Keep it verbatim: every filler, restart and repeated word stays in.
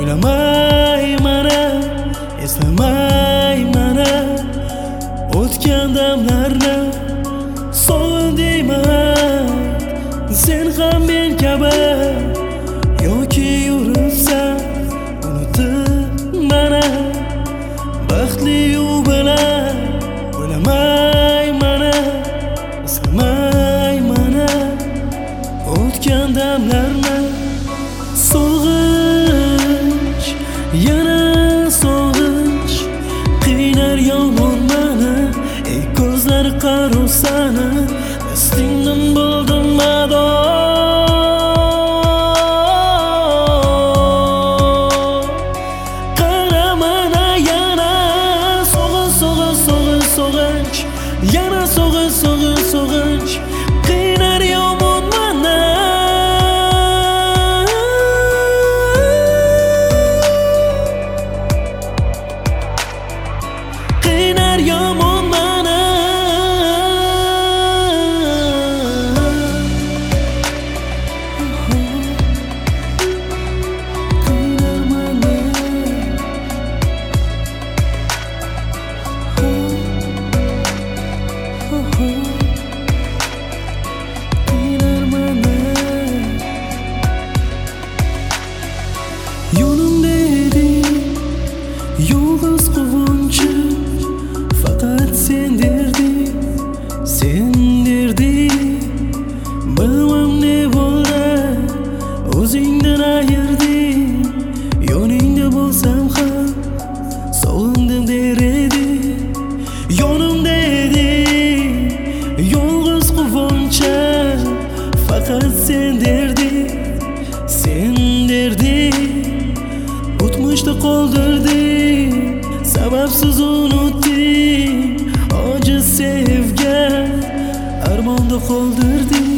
O'ylamay mana, eslamay mana o'tgan damlarni sog'indingman. Sen ham men kabi yoki yuribsan unutib mana baxtli u bilan. O'ylamay mana, eslamay mana o'tgan damlarni sog'inch, yana sog'inch qiynar yomon mani. Ey ko'zlari qaru sani dastingdan bo'ldim mado. Qara mana yana sog'in sog'in sog'in sog'inch, yana sog'in sog'in sog'inch qiynar yomon mani. Qiynar yomon mani. Qiynar mani. Qiynar mani. Yonimda eding, yolg'iz quvonchim, faqat sen derding, sen derding. Bilmam ne bo'ldi, o'zingdan ayirding. Yoningda bo'lsam ham sog'indim der eding. Yonimda eding, yolg'iz quvonchim, faqat sen derding, sen derding. O'tmishda qoldirding, sababsiz unutding. Ojiz sevgan armonda qoldirding.